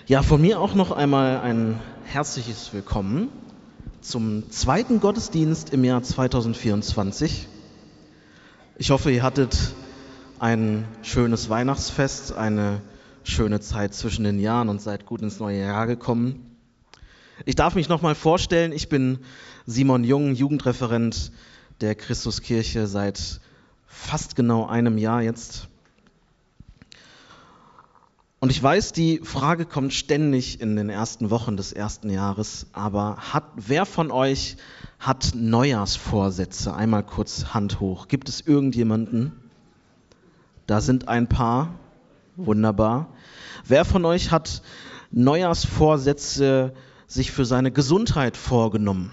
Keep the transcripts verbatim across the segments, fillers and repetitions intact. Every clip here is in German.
Ja, von mir auch noch einmal ein herzliches Willkommen zum zweiten Gottesdienst im Jahr zweitausendvierundzwanzig. Ich hoffe, ihr hattet ein schönes Weihnachtsfest, eine schöne Zeit zwischen den Jahren und seid gut ins neue Jahr gekommen. Ich darf mich nochmal vorstellen, ich bin Simon Jung, Jugendreferent der Christuskirche seit fast genau einem Jahr jetzt. Und ich weiß, die Frage kommt ständig in den ersten Wochen des ersten Jahres, aber hat, wer von euch hat Neujahrsvorsätze? Einmal kurz Hand hoch. Gibt es irgendjemanden? Da sind ein paar. Wunderbar. Wer von euch hat Neujahrsvorsätze sich für seine Gesundheit vorgenommen?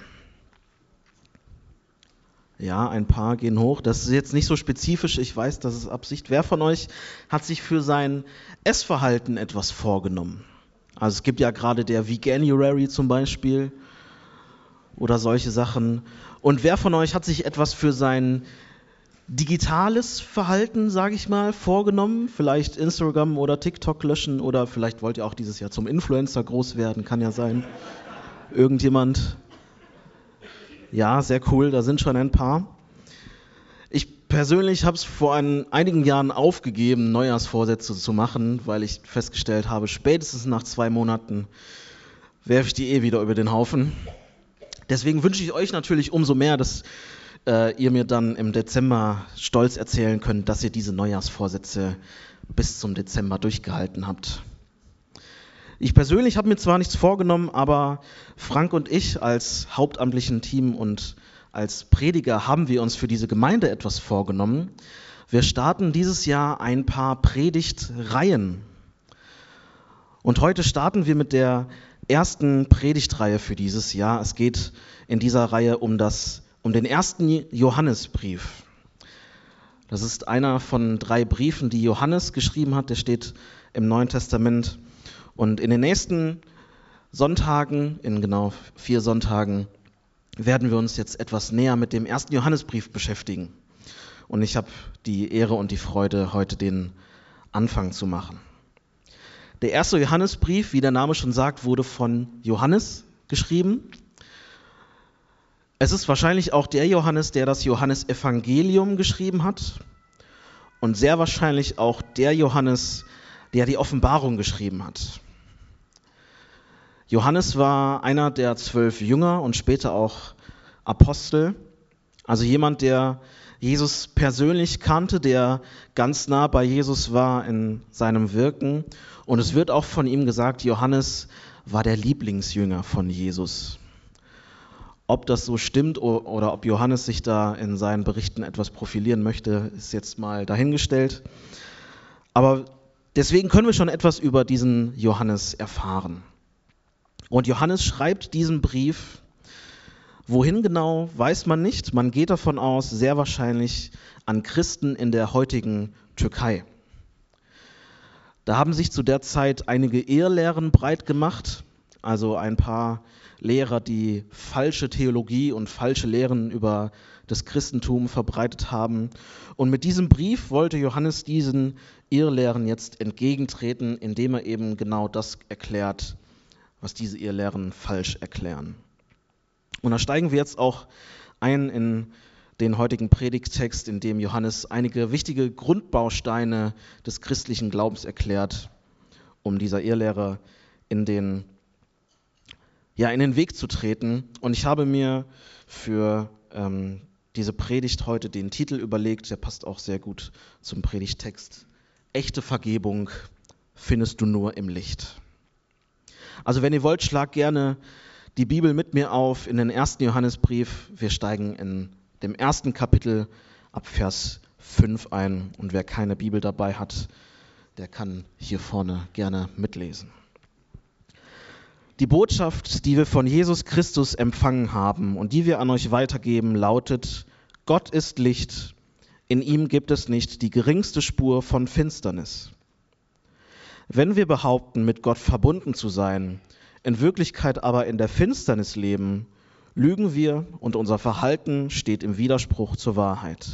Ja, ein paar gehen hoch. Das ist jetzt nicht so spezifisch, ich weiß, das ist Absicht. Wer von euch hat sich für sein Essverhalten etwas vorgenommen? Also es gibt ja gerade der Veganuary zum Beispiel oder solche Sachen. Und wer von euch hat sich etwas für sein digitales Verhalten, sage ich mal, vorgenommen? Vielleicht Instagram oder TikTok löschen oder vielleicht wollt ihr auch dieses Jahr zum Influencer groß werden, kann ja sein. Irgendjemand... Ja, sehr cool, da sind schon ein paar. Ich persönlich habe es vor ein, einigen Jahren aufgegeben, Neujahrsvorsätze zu machen, weil ich festgestellt habe, spätestens nach zwei Monaten werfe ich die eh wieder über den Haufen. Deswegen wünsche ich euch natürlich umso mehr, dass äh, ihr mir dann im Dezember stolz erzählen könnt, dass ihr diese Neujahrsvorsätze bis zum Dezember durchgehalten habt. Ich persönlich habe mir zwar nichts vorgenommen, aber Frank und ich als hauptamtlichen Team und als Prediger haben wir uns für diese Gemeinde etwas vorgenommen. Wir starten dieses Jahr ein paar Predigtreihen. Und heute starten wir mit der ersten Predigtreihe für dieses Jahr. Es geht in dieser Reihe um, das, um den ersten Johannesbrief. Das ist einer von drei Briefen, die Johannes geschrieben hat. Der steht im Neuen Testament. Und in den nächsten Sonntagen, in genau vier Sonntagen, werden wir uns jetzt etwas näher mit dem ersten Johannesbrief beschäftigen. Und ich habe die Ehre und die Freude, heute den Anfang zu machen. Der erste Johannesbrief, wie der Name schon sagt, wurde von Johannes geschrieben. Es ist wahrscheinlich auch der Johannes, der das Johannesevangelium geschrieben hat. Und sehr wahrscheinlich auch der Johannes, der die Offenbarung geschrieben hat. Johannes war einer der zwölf Jünger und später auch Apostel, also jemand, der Jesus persönlich kannte, der ganz nah bei Jesus war in seinem Wirken. Und es wird auch von ihm gesagt, Johannes war der Lieblingsjünger von Jesus. Ob das so stimmt oder ob Johannes sich da in seinen Berichten etwas profilieren möchte, ist jetzt mal dahingestellt. Aber deswegen können wir schon etwas über diesen Johannes erfahren. Und Johannes schreibt diesen Brief, wohin genau, weiß man nicht. Man geht davon aus, sehr wahrscheinlich an Christen in der heutigen Türkei. Da haben sich zu der Zeit einige Irrlehren breit gemacht, also ein paar Lehrer, die falsche Theologie und falsche Lehren über das Christentum verbreitet haben. Und mit diesem Brief wollte Johannes diesen Irrlehren jetzt entgegentreten, indem er eben genau das erklärt, was diese Irrlehren falsch erklären. Und da steigen wir jetzt auch ein in den heutigen Predigttext, in dem Johannes einige wichtige Grundbausteine des christlichen Glaubens erklärt, um dieser Irrlehre in den, ja, in den Weg zu treten. Und ich habe mir für ähm, diese Predigt heute den Titel überlegt, der passt auch sehr gut zum Predigttext. Echte Vergebung findest du nur im Licht. Also wenn ihr wollt, schlagt gerne die Bibel mit mir auf in den ersten Johannesbrief. Wir steigen in dem ersten Kapitel ab Vers fünf ein. Und wer keine Bibel dabei hat, der kann hier vorne gerne mitlesen. Die Botschaft, die wir von Jesus Christus empfangen haben und die wir an euch weitergeben, lautet: Gott ist Licht, in ihm gibt es nicht die geringste Spur von Finsternis. Wenn wir behaupten, mit Gott verbunden zu sein, in Wirklichkeit aber in der Finsternis leben, lügen wir und unser Verhalten steht im Widerspruch zur Wahrheit.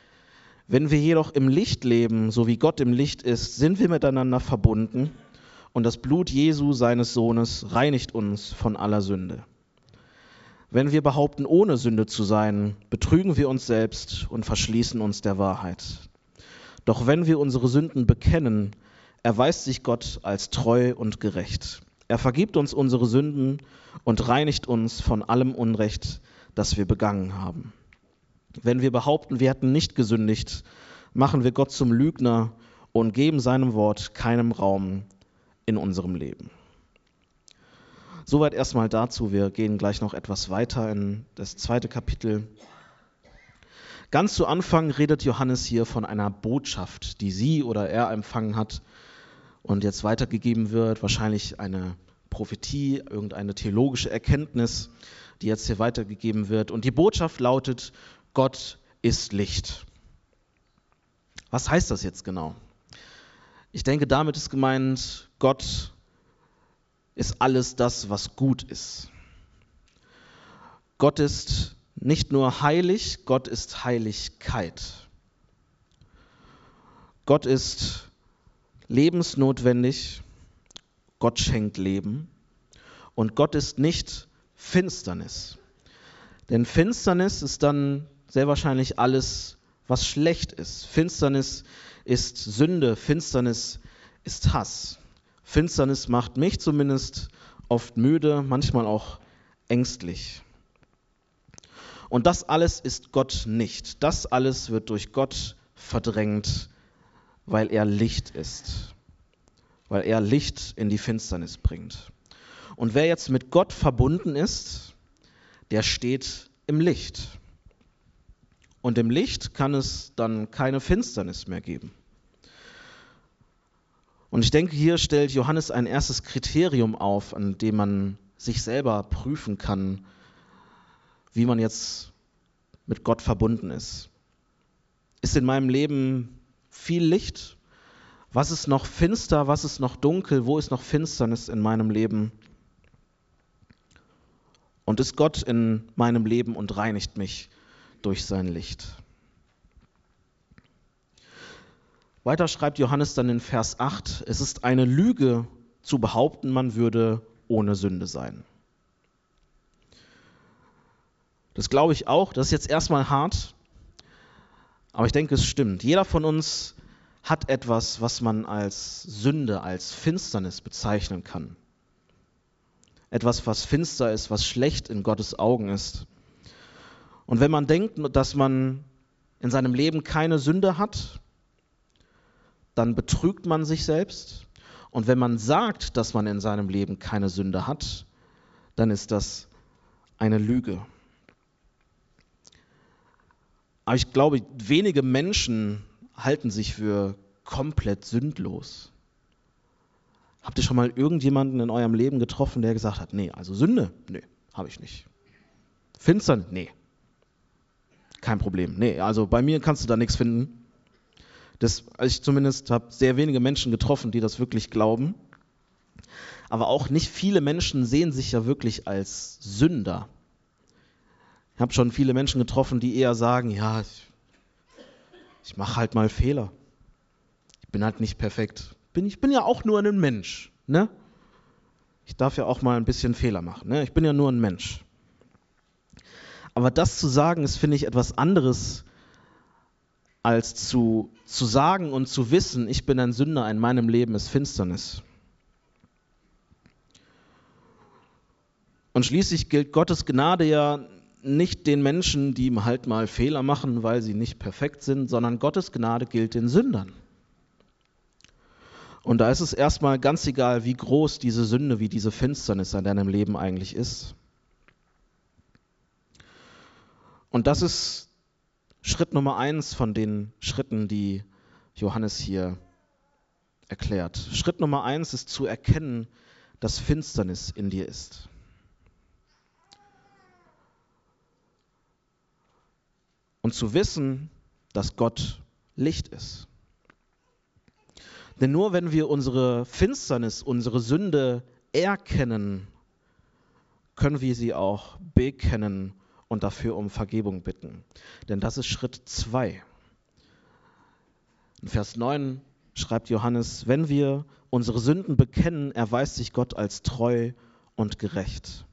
Wenn wir jedoch im Licht leben, so wie Gott im Licht ist, sind wir miteinander verbunden und das Blut Jesu, seines Sohnes, reinigt uns von aller Sünde. Wenn wir behaupten, ohne Sünde zu sein, betrügen wir uns selbst und verschließen uns der Wahrheit. Doch wenn wir unsere Sünden bekennen, erweist sich Gott als treu und gerecht. Er vergibt uns unsere Sünden und reinigt uns von allem Unrecht, das wir begangen haben. Wenn wir behaupten, wir hätten nicht gesündigt, machen wir Gott zum Lügner und geben seinem Wort keinen Raum in unserem Leben. Soweit erstmal dazu. Wir gehen gleich noch etwas weiter in das zweite Kapitel. Ganz zu Anfang redet Johannes hier von einer Botschaft, die sie oder er empfangen hat und jetzt weitergegeben wird. Wahrscheinlich eine Prophetie, irgendeine theologische Erkenntnis, die jetzt hier weitergegeben wird. Und die Botschaft lautet: Gott ist Licht. Was heißt das jetzt genau? Ich denke, damit ist gemeint, Gott ist alles das, was gut ist. Gott ist nicht nur heilig, Gott ist Heiligkeit. Gott ist lebensnotwendig, Gott schenkt Leben und Gott ist nicht Finsternis. Denn Finsternis ist dann sehr wahrscheinlich alles, was schlecht ist. Finsternis ist Sünde, Finsternis ist Hass. Finsternis macht mich zumindest oft müde, manchmal auch ängstlich. Und das alles ist Gott nicht. Das alles wird durch Gott verdrängt, weil er Licht ist. Weil er Licht in die Finsternis bringt. Und wer jetzt mit Gott verbunden ist, der steht im Licht. Und im Licht kann es dann keine Finsternis mehr geben. Und ich denke, hier stellt Johannes ein erstes Kriterium auf, an dem man sich selber prüfen kann, wie man jetzt mit Gott verbunden ist. Ist in meinem Leben viel Licht? Was ist noch finster? Was ist noch dunkel? Wo ist noch Finsternis in meinem Leben? Und ist Gott in meinem Leben und reinigt mich durch sein Licht? Weiter schreibt Johannes dann in Vers acht, es ist eine Lüge zu behaupten, man würde ohne Sünde sein. Das glaube ich auch, das ist jetzt erstmal hart, aber ich denke, es stimmt. Jeder von uns hat etwas, was man als Sünde, als Finsternis bezeichnen kann. Etwas, was finster ist, was schlecht in Gottes Augen ist. Und wenn man denkt, dass man in seinem Leben keine Sünde hat, dann betrügt man sich selbst. Und wenn man sagt, dass man in seinem Leben keine Sünde hat, dann ist das eine Lüge. Aber ich glaube, wenige Menschen halten sich für komplett sündlos. Habt ihr schon mal irgendjemanden in eurem Leben getroffen, der gesagt hat, nee, also Sünde? Nee, habe ich nicht. Finstern? Nee. Kein Problem. Nee, also bei mir kannst du da nichts finden. Das, ich zumindest habe sehr wenige Menschen getroffen, die das wirklich glauben. Aber auch nicht viele Menschen sehen sich ja wirklich als Sünder. Ich habe schon viele Menschen getroffen, die eher sagen, ja, ich, ich mache halt mal Fehler. Ich bin halt nicht perfekt. Bin, ich bin ja auch nur ein Mensch. Ne? Ich darf ja auch mal ein bisschen Fehler machen. Ne? Ich bin ja nur ein Mensch. Aber das zu sagen, ist, finde ich, etwas anderes, als zu, zu sagen und zu wissen, ich bin ein Sünder, in meinem Leben ist Finsternis. Und schließlich gilt Gottes Gnade ja nicht den Menschen, die halt mal Fehler machen, weil sie nicht perfekt sind, sondern Gottes Gnade gilt den Sündern. Und da ist es erstmal ganz egal, wie groß diese Sünde, wie diese Finsternis in deinem Leben eigentlich ist. Und das ist Schritt Nummer eins von den Schritten, die Johannes hier erklärt. Schritt Nummer eins ist zu erkennen, dass Finsternis in dir ist. Und zu wissen, dass Gott Licht ist. Denn nur wenn wir unsere Finsternis, unsere Sünde erkennen, können wir sie auch bekennen und dafür um Vergebung bitten. Denn das ist Schritt zwei. In Vers neun schreibt Johannes, wenn wir unsere Sünden bekennen, erweist sich Gott als treu und gerecht.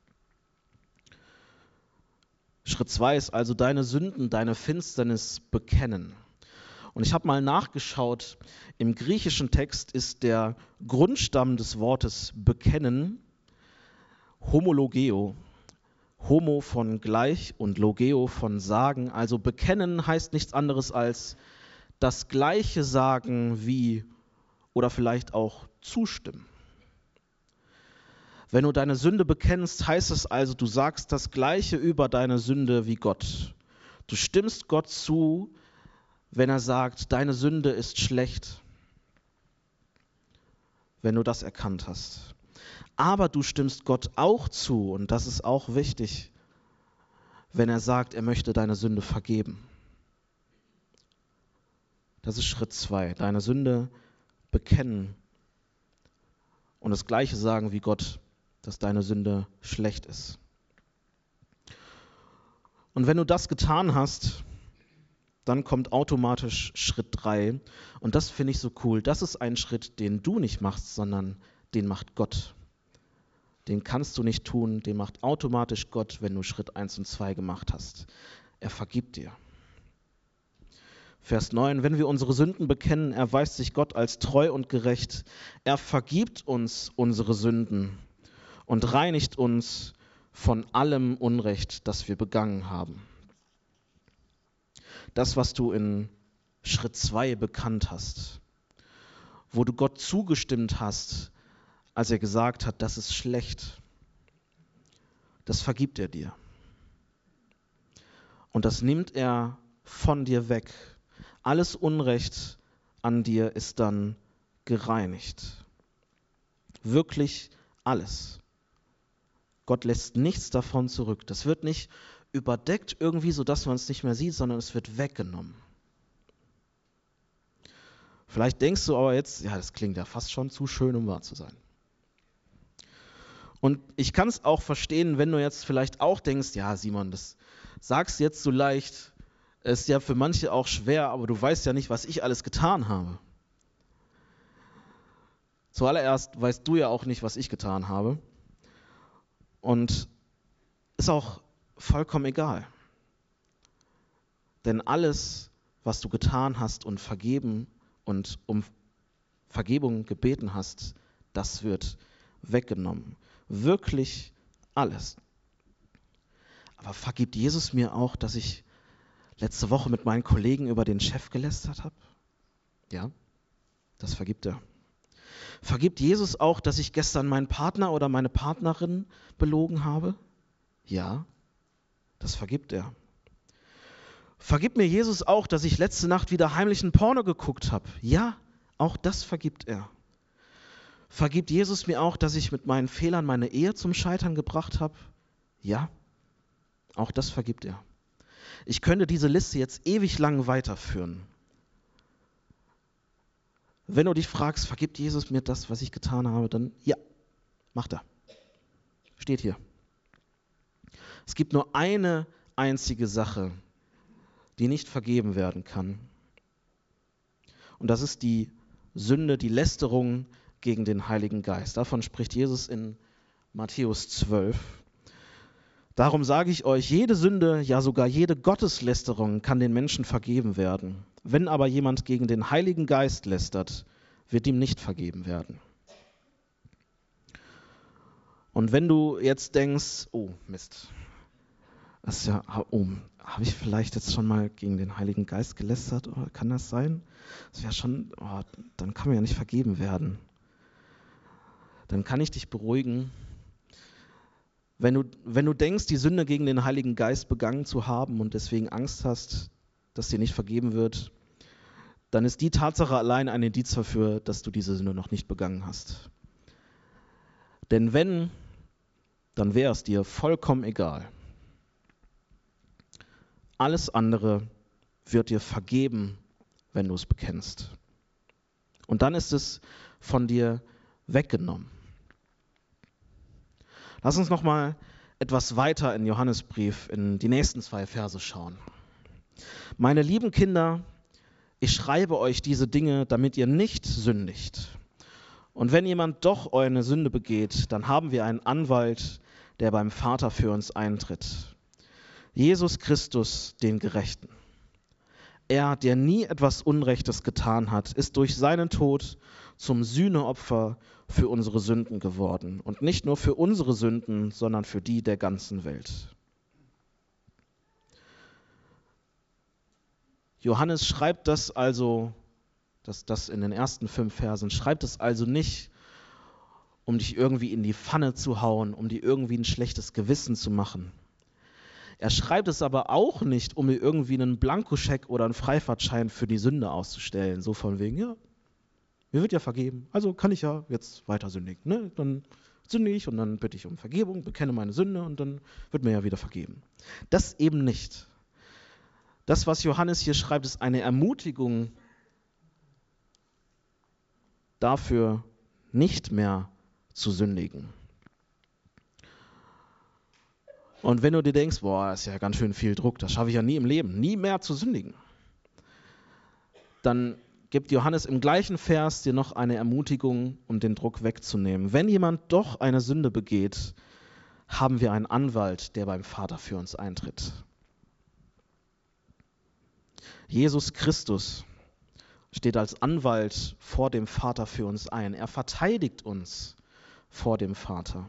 Schritt zwei ist also deine Sünden, deine Finsternis bekennen. Und ich habe mal nachgeschaut, im griechischen Text ist der Grundstamm des Wortes bekennen homologeo. Homo von gleich und logeo von sagen. Also bekennen heißt nichts anderes als das Gleiche sagen wie oder vielleicht auch zustimmen. Wenn du deine Sünde bekennst, heißt es also, du sagst das Gleiche über deine Sünde wie Gott. Du stimmst Gott zu, wenn er sagt, deine Sünde ist schlecht, wenn du das erkannt hast. Aber du stimmst Gott auch zu, und das ist auch wichtig, wenn er sagt, er möchte deine Sünde vergeben. Das ist Schritt zwei, deine Sünde bekennen und das Gleiche sagen wie Gott, dass deine Sünde schlecht ist. Und wenn du das getan hast, dann kommt automatisch Schritt drei. Und das finde ich so cool. Das ist ein Schritt, den du nicht machst, sondern den macht Gott. Den kannst du nicht tun, den macht automatisch Gott, wenn du Schritt eins und zwei gemacht hast. Er vergibt dir. Vers neun, wenn wir unsere Sünden bekennen, erweist sich Gott als treu und gerecht. Er vergibt uns unsere Sünden und reinigt uns von allem Unrecht, das wir begangen haben. Das, was du in Schritt zwei bekannt hast, wo du Gott zugestimmt hast, als er gesagt hat, das ist schlecht, das vergibt er dir. Und das nimmt er von dir weg. Alles Unrecht an dir ist dann gereinigt. Wirklich alles. Gott lässt nichts davon zurück. Das wird nicht überdeckt irgendwie, sodass man es nicht mehr sieht, sondern es wird weggenommen. Vielleicht denkst du aber jetzt, ja, das klingt ja fast schon zu schön, um wahr zu sein. Und ich kann es auch verstehen, wenn du jetzt vielleicht auch denkst, ja Simon, das sagst du jetzt so leicht, ist ja für manche auch schwer, aber du weißt ja nicht, was ich alles getan habe. Zuallererst weißt du ja auch nicht, was ich getan habe. Und ist auch vollkommen egal. Denn alles, was du getan hast und vergeben und um Vergebung gebeten hast, das wird weggenommen. Wirklich alles. Aber vergibt Jesus mir auch, dass ich letzte Woche mit meinen Kollegen über den Chef gelästert habe? Ja, das vergibt er. Vergibt Jesus auch, dass ich gestern meinen Partner oder meine Partnerin belogen habe? Ja, das vergibt er. Vergibt mir Jesus auch, dass ich letzte Nacht wieder heimlich ein Porno geguckt habe? Ja, auch das vergibt er. Vergibt Jesus mir auch, dass ich mit meinen Fehlern meine Ehe zum Scheitern gebracht habe? Ja, auch das vergibt er. Ich könnte diese Liste jetzt ewig lang weiterführen. Wenn du dich fragst, vergibt Jesus mir das, was ich getan habe, dann ja, macht er. Steht hier. Es gibt nur eine einzige Sache, die nicht vergeben werden kann. Und das ist die Sünde, die Lästerung gegen den Heiligen Geist. Davon spricht Jesus in Matthäus zwölf. Darum sage ich euch, jede Sünde, ja sogar jede Gotteslästerung kann den Menschen vergeben werden. Wenn aber jemand gegen den Heiligen Geist lästert, wird ihm nicht vergeben werden. Und wenn du jetzt denkst, oh Mist, das ist ja, oh, habe ich vielleicht jetzt schon mal gegen den Heiligen Geist gelästert? Oder kann das sein? Das wäre schon, oh, dann kann mir ja nicht vergeben werden. Dann kann ich dich beruhigen. Wenn du, wenn du denkst, die Sünde gegen den Heiligen Geist begangen zu haben und deswegen Angst hast, dass dir nicht vergeben wird, dann ist die Tatsache allein ein Indiz dafür, dass du diese Sünde noch nicht begangen hast. Denn wenn, dann wäre es dir vollkommen egal. Alles andere wird dir vergeben, wenn du es bekennst. Und dann ist es von dir weggenommen. Lass uns noch mal etwas weiter in Johannesbrief in die nächsten zwei Verse schauen. Meine lieben Kinder, ich schreibe euch diese Dinge, damit ihr nicht sündigt. Und wenn jemand doch eine Sünde begeht, dann haben wir einen Anwalt, der beim Vater für uns eintritt. Jesus Christus, den Gerechten. Er, der nie etwas Unrechtes getan hat, ist durch seinen Tod zum Sühneopfer für unsere Sünden geworden. Und nicht nur für unsere Sünden, sondern für die der ganzen Welt. Johannes schreibt das also, das, das in den ersten fünf Versen, schreibt es also nicht, um dich irgendwie in die Pfanne zu hauen, um dir irgendwie ein schlechtes Gewissen zu machen. Er schreibt es aber auch nicht, um dir irgendwie einen Blankoscheck oder einen Freifahrtschein für die Sünde auszustellen. So von wegen, ja, mir wird ja vergeben, also kann ich ja jetzt weiter sündigen. Ne? Dann sündige ich und dann bitte ich um Vergebung, bekenne meine Sünde und dann wird mir ja wieder vergeben. Das eben nicht. Das, was Johannes hier schreibt, ist eine Ermutigung dafür, nicht mehr zu sündigen. Und wenn du dir denkst, boah, das ist ja ganz schön viel Druck, das schaffe ich ja nie im Leben, nie mehr zu sündigen, dann gibt Johannes im gleichen Vers dir noch eine Ermutigung, um den Druck wegzunehmen. Wenn jemand doch eine Sünde begeht, haben wir einen Anwalt, der beim Vater für uns eintritt. Jesus Christus steht als Anwalt vor dem Vater für uns ein. Er verteidigt uns vor dem Vater.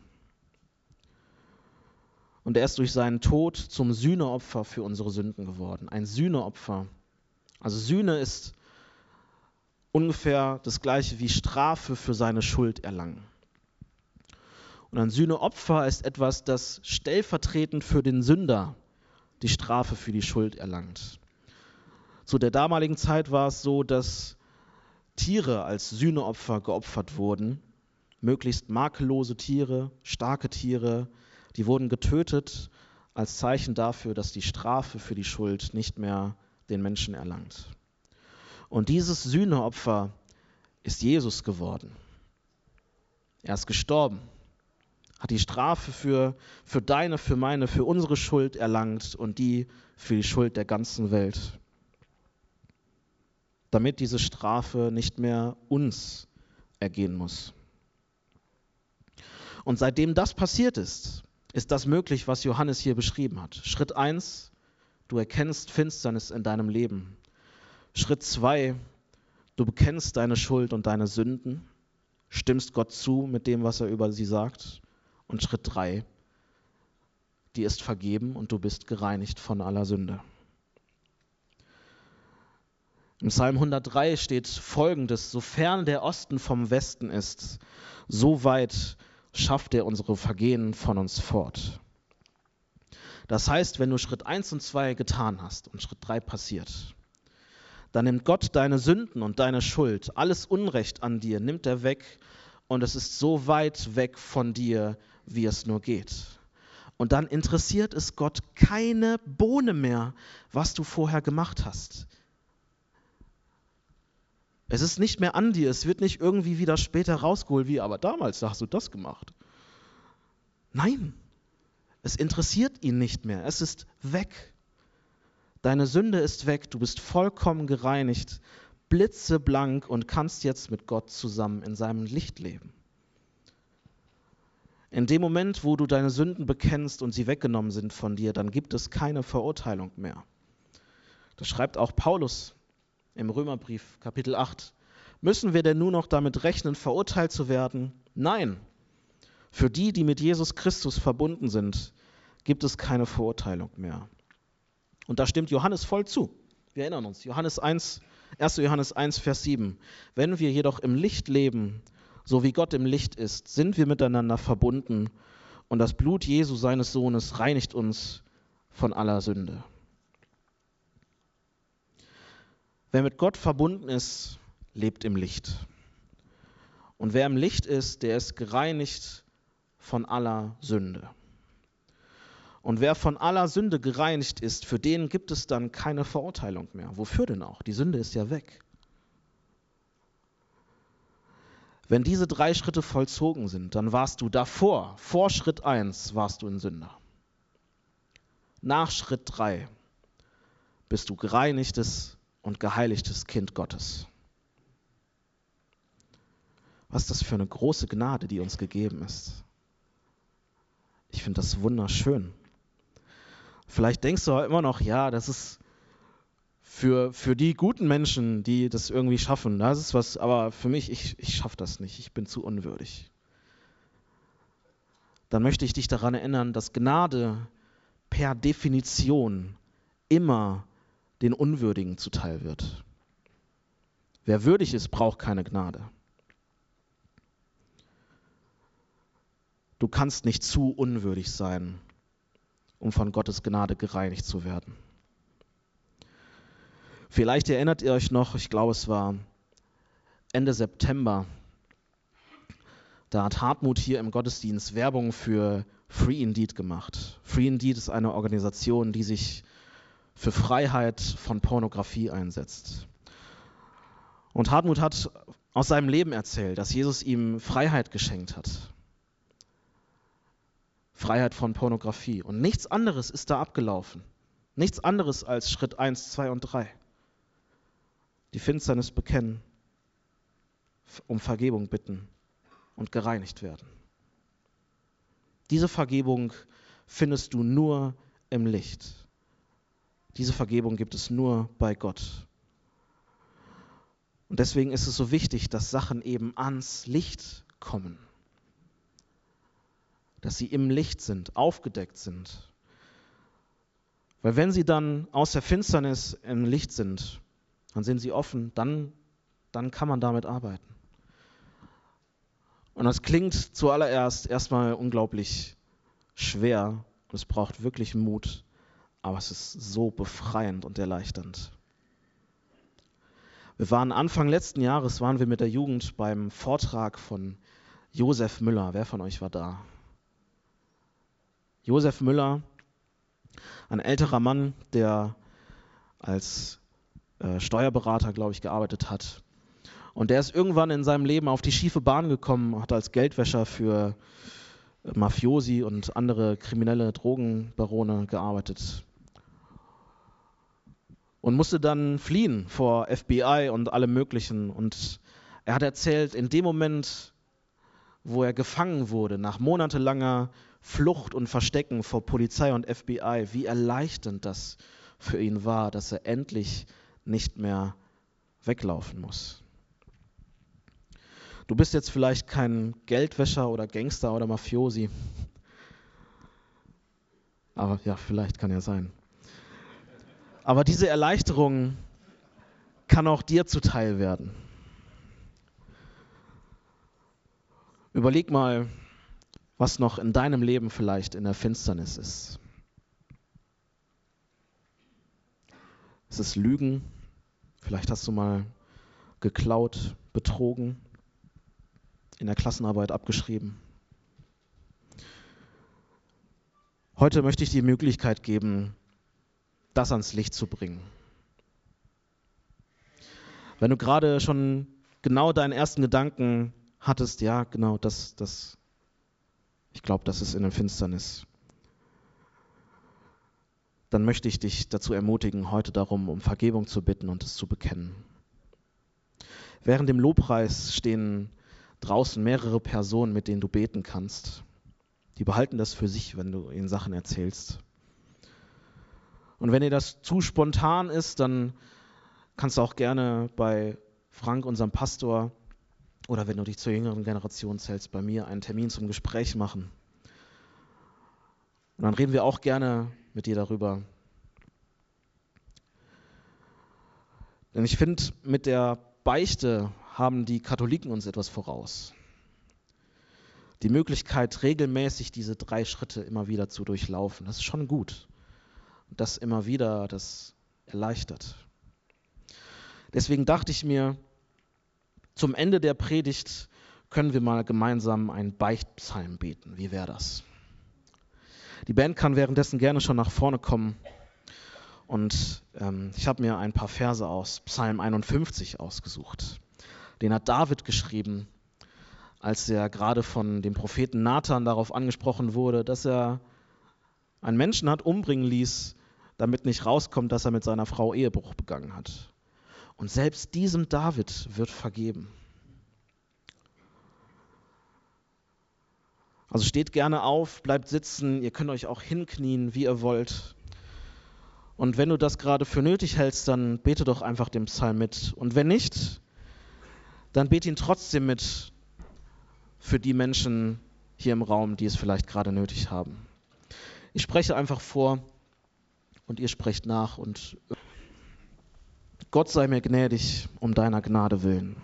Und er ist durch seinen Tod zum Sühneopfer für unsere Sünden geworden. Ein Sühneopfer. Also Sühne ist ungefähr das gleiche wie Strafe für seine Schuld erlangen. Und ein Sühneopfer ist etwas, das stellvertretend für den Sünder die Strafe für die Schuld erlangt. Zu der damaligen Zeit war es so, dass Tiere als Sühneopfer geopfert wurden. Möglichst makellose Tiere, starke Tiere, die wurden getötet als Zeichen dafür, dass die Strafe für die Schuld nicht mehr den Menschen erlangt. Und dieses Sühneopfer ist Jesus geworden. Er ist gestorben, hat die Strafe für, für deine, für meine, für unsere Schuld erlangt und die für die Schuld der ganzen Welt. Damit diese Strafe nicht mehr uns ergehen muss. Und seitdem das passiert ist, ist das möglich, was Johannes hier beschrieben hat. Schritt eins, du erkennst Finsternis in deinem Leben. Schritt zwei, du bekennst deine Schuld und deine Sünden, stimmst Gott zu mit dem, was er über sie sagt. Und Schritt drei, dir ist vergeben und du bist gereinigt von aller Sünde. Im Psalm hundertdrei steht Folgendes: Sofern der Osten vom Westen ist, so weit schafft er unsere Vergehen von uns fort. Das heißt, wenn du Schritt eins und zwei getan hast und Schritt drei passiert, dann nimmt Gott deine Sünden und deine Schuld, alles Unrecht an dir, nimmt er weg und es ist so weit weg von dir, wie es nur geht. Und dann interessiert es Gott keine Bohne mehr, was du vorher gemacht hast. Es ist nicht mehr an dir, es wird nicht irgendwie wieder später rausgeholt, wie, aber damals hast du das gemacht. Nein, es interessiert ihn nicht mehr, es ist weg. Deine Sünde ist weg, du bist vollkommen gereinigt, blitzeblank und kannst jetzt mit Gott zusammen in seinem Licht leben. In dem Moment, wo du deine Sünden bekennst und sie weggenommen sind von dir, dann gibt es keine Verurteilung mehr. Das schreibt auch Paulus im Römerbrief, Kapitel acht. Müssen wir denn nur noch damit rechnen, verurteilt zu werden? Nein. Für die, die mit Jesus Christus verbunden sind, gibt es keine Verurteilung mehr. Und da stimmt Johannes voll zu. Wir erinnern uns, Johannes eins, erster Johannes eins, Vers sieben. Wenn wir jedoch im Licht leben, so wie Gott im Licht ist, sind wir miteinander verbunden und das Blut Jesu, seines Sohnes, reinigt uns von aller Sünde. Wer mit Gott verbunden ist, lebt im Licht. Und wer im Licht ist, der ist gereinigt von aller Sünde. Und wer von aller Sünde gereinigt ist, für den gibt es dann keine Verurteilung mehr. Wofür denn auch? Die Sünde ist ja weg. Wenn diese drei Schritte vollzogen sind, dann warst du davor, vor Schritt eins, warst du ein Sünder. Nach Schritt drei bist du gereinigtes, und geheiligtes Kind Gottes. Was ist das für eine große Gnade, die uns gegeben ist? Ich finde das wunderschön. Vielleicht denkst du aber immer noch, ja, das ist für, für die guten Menschen, die das irgendwie schaffen, das ist was, aber für mich, ich, ich schaffe das nicht, ich bin zu unwürdig. Dann möchte ich dich daran erinnern, dass Gnade per Definition immer den Unwürdigen zuteil wird. Wer würdig ist, braucht keine Gnade. Du kannst nicht zu unwürdig sein, um von Gottes Gnade gereinigt zu werden. Vielleicht erinnert ihr euch noch, ich glaube es war Ende September, da hat Hartmut hier im Gottesdienst Werbung für Free Indeed gemacht. Free Indeed ist eine Organisation, die sich für Freiheit von Pornografie einsetzt. Und Hartmut hat aus seinem Leben erzählt, dass Jesus ihm Freiheit geschenkt hat. Freiheit von Pornografie. Und nichts anderes ist da abgelaufen. Nichts anderes als Schritt eins, zwei und drei. Die Finsternis bekennen, um Vergebung bitten und gereinigt werden. Diese Vergebung findest du nur im Licht. Diese Vergebung gibt es nur bei Gott. Und deswegen ist es so wichtig, dass Sachen eben ans Licht kommen. Dass sie im Licht sind, aufgedeckt sind. Weil wenn sie dann aus der Finsternis im Licht sind, dann sind sie offen, dann, dann kann man damit arbeiten. Und das klingt zuallererst erstmal unglaublich schwer und es braucht wirklich Mut, aber es ist so befreiend und erleichternd. Wir waren Anfang letzten Jahres, waren wir mit der Jugend beim Vortrag von Josef Müller. Wer von euch war da? Josef Müller, ein älterer Mann, der als äh, Steuerberater, glaube ich, gearbeitet hat. Und der ist irgendwann in seinem Leben auf die schiefe Bahn gekommen, hat als Geldwäscher für äh, Mafiosi und andere kriminelle Drogenbarone gearbeitet. Und musste dann fliehen vor F B I und allem Möglichen. Und er hat erzählt, in dem Moment, wo er gefangen wurde, nach monatelanger Flucht und Verstecken vor Polizei und F B I, wie erleichternd das für ihn war, dass er endlich nicht mehr weglaufen muss. Du bist jetzt vielleicht kein Geldwäscher oder Gangster oder Mafiosi. Aber ja, vielleicht kann ja sein. Aber diese Erleichterung kann auch dir zuteil werden. Überleg mal, was noch in deinem Leben vielleicht in der Finsternis ist. Ist es Lügen? Vielleicht hast du mal geklaut, betrogen, in der Klassenarbeit abgeschrieben. Heute möchte ich dir die Möglichkeit geben, das ans Licht zu bringen. Wenn du gerade schon genau deinen ersten Gedanken hattest, ja, genau, das, das, ich glaube, das ist in der Finsternis, dann möchte ich dich dazu ermutigen, heute darum, um Vergebung zu bitten und es zu bekennen. Während dem Lobpreis stehen draußen mehrere Personen, mit denen du beten kannst. Die behalten das für sich, wenn du ihnen Sachen erzählst. Und wenn dir das zu spontan ist, dann kannst du auch gerne bei Frank, unserem Pastor, oder wenn du dich zur jüngeren Generation zählst, bei mir einen Termin zum Gespräch machen. Und dann reden wir auch gerne mit dir darüber. Denn ich finde, mit der Beichte haben die Katholiken uns etwas voraus. Die Möglichkeit, regelmäßig diese drei Schritte immer wieder zu durchlaufen, das ist schon gut. Und das immer wieder, das erleichtert. Deswegen dachte ich mir, zum Ende der Predigt können wir mal gemeinsam einen Beichtpsalm beten. Wie wäre das? Die Band kann währenddessen gerne schon nach vorne kommen. Und ähm, ich habe mir ein paar Verse aus Psalm einundfünfzig ausgesucht. Den hat David geschrieben, als er gerade von dem Propheten Nathan darauf angesprochen wurde, dass er einen Menschen hat umbringen ließ, damit nicht rauskommt, dass er mit seiner Frau Ehebruch begangen hat. Und selbst diesem David wird vergeben. Also steht gerne auf, bleibt sitzen, ihr könnt euch auch hinknien, wie ihr wollt. Und wenn du das gerade für nötig hältst, dann bete doch einfach den Psalm mit. Und wenn nicht, dann bete ihn trotzdem mit für die Menschen hier im Raum, die es vielleicht gerade nötig haben. Ich spreche einfach vor und ihr sprecht nach. Und Gott sei mir gnädig um deiner Gnade willen.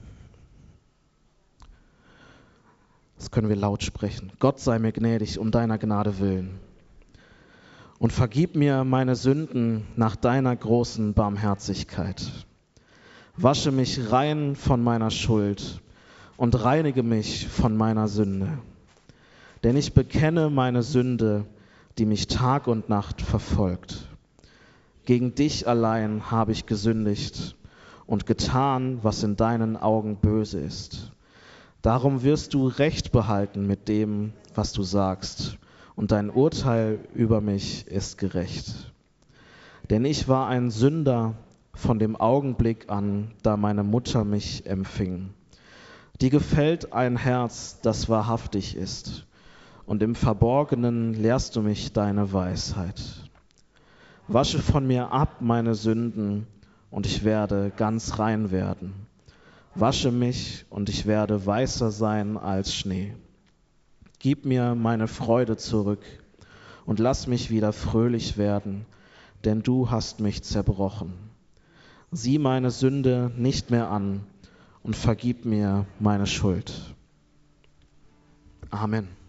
Das können wir laut sprechen. Gott sei mir gnädig um deiner Gnade willen. Und vergib mir meine Sünden nach deiner großen Barmherzigkeit. Wasche mich rein von meiner Schuld und reinige mich von meiner Sünde. Denn ich bekenne meine Sünde, die mich Tag und Nacht verfolgt. Gegen dich allein habe ich gesündigt und getan, was in deinen Augen böse ist. Darum wirst du Recht behalten mit dem, was du sagst, und dein Urteil über mich ist gerecht. Denn ich war ein Sünder von dem Augenblick an, da meine Mutter mich empfing. Dir gefällt ein Herz, das wahrhaftig ist, und im Verborgenen lehrst du mich deine Weisheit. Wasche von mir ab meine Sünden, und ich werde ganz rein werden. Wasche mich, und ich werde weißer sein als Schnee. Gib mir meine Freude zurück und lass mich wieder fröhlich werden, denn du hast mich zerbrochen. Sieh meine Sünde nicht mehr an und vergib mir meine Schuld. Amen.